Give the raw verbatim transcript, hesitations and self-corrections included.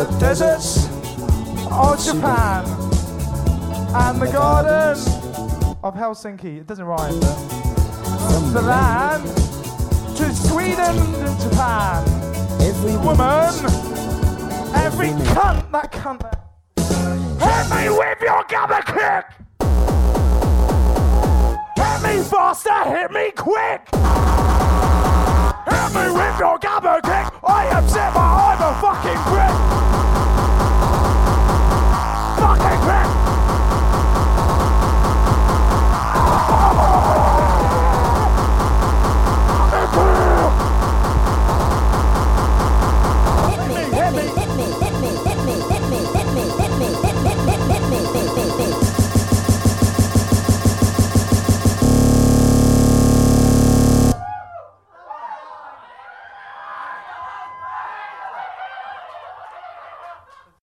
the deserts of Japan and the garden of Helsinki. It doesn't rhyme, but from the land to Sweden and Japan. Every woman, every cunt, that cunt. Hit me with your gabba kick. Hit me faster, hit me quick. Hit me with your gabba kick. I am Zipper, I'm a fucking prick.